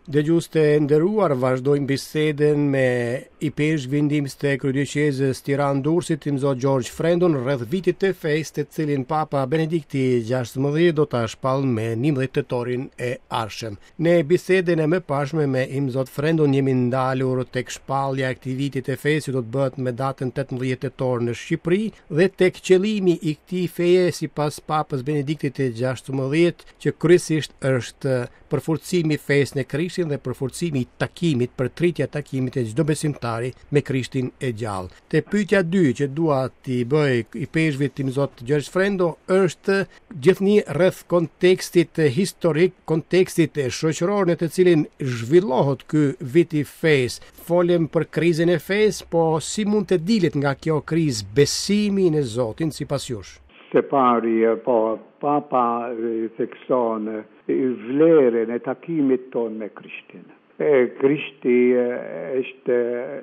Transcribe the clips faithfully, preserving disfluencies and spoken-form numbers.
Dhe gjuste nderuar, vazhdojmë biseden me i peshkvindimës të kryeqytetit Tiranë Durrësit, i zot Gjergj Frendon, rreth vitit të fesë të cilin Papa Benedikti gjashtëdhjetë do ta shpall me njëmbëdhjetë tetorin e ardhshëm. Në biseden e mëparshme me i zot Frendon jemi ndalur tek shpallja e këtij viti të fesë që do të bëhet me datën tetëmbëdhjetë tetor në Shqipëri dhe tek qëllimi i këtij feje sipas Papës Benediktit të gjashtëdhjetë, që kryesisht është përforcimi i fesë në Krishtin dhe përforcimi i takimit, përtritja e takimit e çdo besimtari me Krishtin e gjallë. Te pyetja dy që dua t'i bëj i peshkvit tim zot Gjergj Frendo është gjithnjë rreth kontekstit historik, kontekstit shoqëror në të cilin zhvillohet ky vit i fesë. Folëm për krizën e fesë, po si mund të dilet nga kjo krizë besimi në Zotin sipas jush? Se pari, po, Papa thekson vlerën e takimit ton me Krishtin. E Krishti është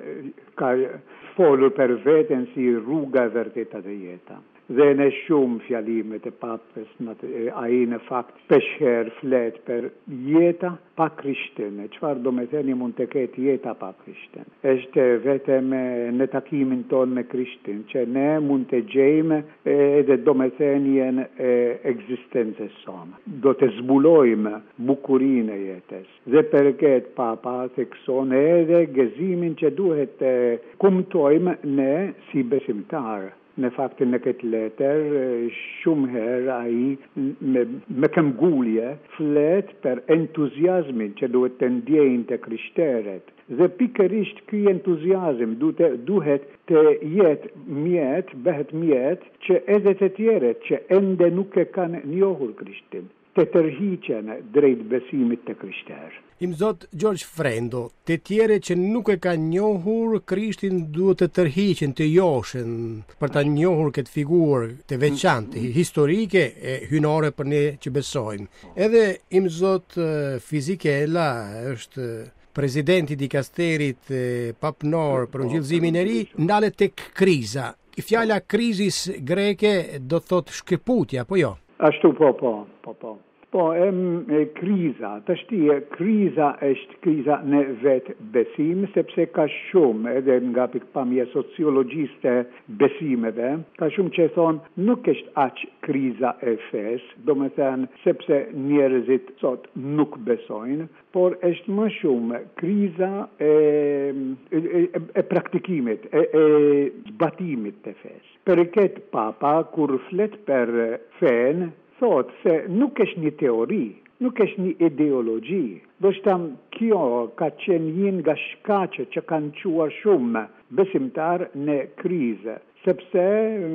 ka folur për veten si rruga e vërtetë dhe jeta. Dhe në shumë fjalimet e Papës, ai në fakt peshher flet për jeta pa Krishtin. Çfarë do me thënë mund të ketë jeta pa Krishtin? Është vetëm në takimin ton me Krishtin që ne mund të gjejmë edhe do me thënë ekzistencës sonë. Do të zbulojmë bukurinë e jetës. Dhe për këtë Papa thekson edhe gëzimin që duhet të kumtojmë ne si besimtarë. Në faktin në këtë letër, shumë herë ai me, me këmbgulje flet për entuziazmin që duhet të ndjejnë të krishterët. Dhe pikërisht ky entuziazm duhet, duhet të jetë mjet, bëhet mjet që edhe të tjerët që ende nuk e kanë njohur Krishtin, të tërhiqen drejt besimit të krishterë. Im zot Gjergj Frendo, të tjere që nuk e ka njohur Krishtin duhet të tërhiqen, të joshen për ta njohur këtë figurë të veçantë, historike e hynore për ne që besojmë. Edhe im zot Fizikela është presidenti i dikasterit papnor për ungjillëzimin e ri, ndalet tek kriza. Fjala krizis greke do thotë shkëputja, po jo? Ashtu po, po, po, po. Po, em, e, kriza, të shtie, kriza është kriza në vetë besim, sepse ka shumë, edhe nga pikpamje sociologjiste besimeve, ka shumë që thonë, nuk është aq kriza e fesë, do me thënë, sepse njerëzit sot nuk besojnë, por është më shumë kriza e, e, e, e praktikimit, e, e zbatimit të fesë. Për këtë Papa, kur flet për fen, thot se nuk është një teori, nuk është një ideologji. Do shtam kjo ka qenë një nga shkaqet që kanë quar shumë besimtar në krizë, sepse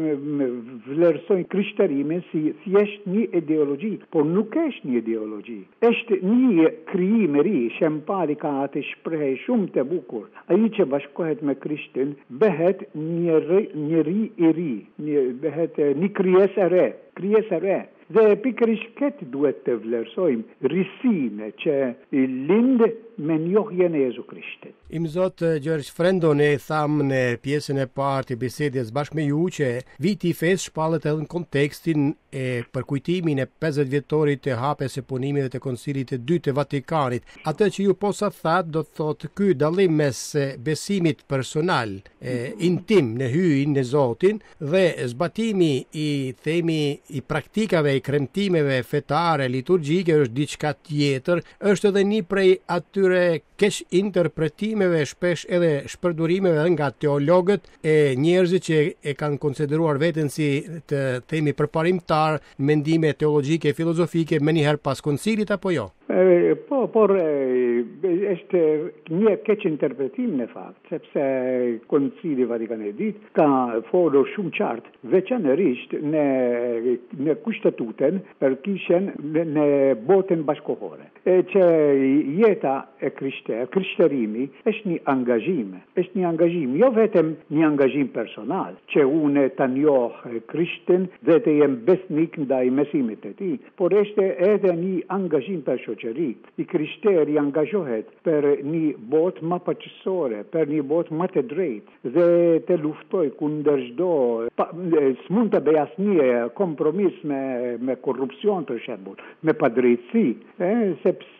vlerësojnë krishtërimin si thjesht një ideologji, por nuk është një ideologji. Është një krijim i ri, Shempari ka atë shprehje shumë të bukur. Ai që bashkohet me Krishtin bëhet një njeri i ri, një bëhet një krijesë e re, krijesë e re. Dhe pikërisht këtë duhet të vlerësojmë risinë që lind me njohjen e Jezu Krishtit. Im zot Gjergj Frendo, ne tham në pjesën e parë të bisedës bashkë me ju që viti i fesë shpallet edhe në kontekstin e përkujtimin e pesëdhjetë vjetorit të hapjes së punimeve të Koncilit të dytë të Vatikanit. Atë që ju posa thatë do të thotë ky dallim mes besimit personal, e, intim në hyjin në Zotin dhe zbatimi i themi i praktikave i kremtimeve fetare liturgjike është diçka tjetër, është edhe një prej atyre keq interpretimeve, shpesh edhe shpërdurimeve nga teologët e njerëzit që e kanë konsideruar veten si të themi përparimtar mendime teologjike e filozofike më njëherë pas koncilit apo jo? E, po, por e, është një keq interpretim në fakt, sepse Koncili Vatikan e dytë ka folur shumë qartë, veçanërisht në, në kushtetutën për kishen në, në botën bashkohore. E që jeta e krishter, krishtërimi është një angazhim, është një angazhim, jo vetëm një angazhim personal, që unë të njoh Krishtin dhe të jem besnik ndaj mesimit të tij, por është edhe një angazhim për shoqëri. I krishteri angazhohet për një botë më paqësore, për një botë më të drejtë dhe të luftoj kundër çdo s'mund të bëj asnjë kompromis me me korrupsion për shembull, me padrejtësi, eh, sepse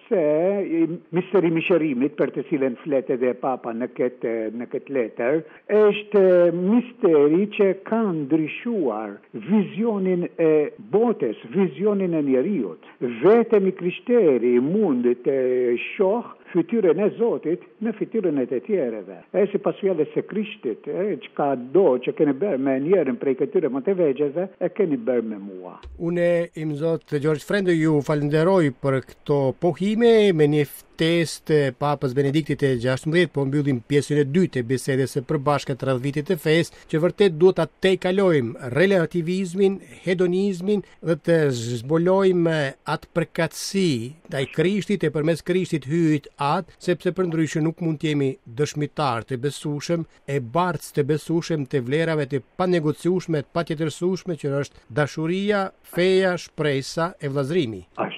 se misteri mixerimit per të cilën fletet dhe Papa në këtë në këtë letër, është misteri që kanë ndryshuar vizionin e botës, vizionin e njeriut. Vetëm i krishteri mund të shoh fytyrën e Zotit në fytyrën e të tjerëve. E si pas fjalës së Krishtit, e, çka do që keni bërë me njerën prej këtyre më të vegjëve, e keni bërë me mua. Une, im zot George Frendo, ju falenderoj për këto pohime me një ftesë të Papës Benediktit e gjashtëmbëdhjetë, po mbyllim pjesën e dytë e bisedës së përbashkët rreth vitit të fesë, që vërtet duhet ta tejkalojmë relativizmin, hedonizmin dhe të zbulojmë atë përkatësi ndaj Krishtit e përmes Krishtit hyjt atë, sepse për ndryshe nuk mund të jemi dëshmitar të besueshëm e bartës të besueshëm të vlerave të panegociueshme, të patjetërsueshme që është dashuria, feja, shpresa e vllazërimi.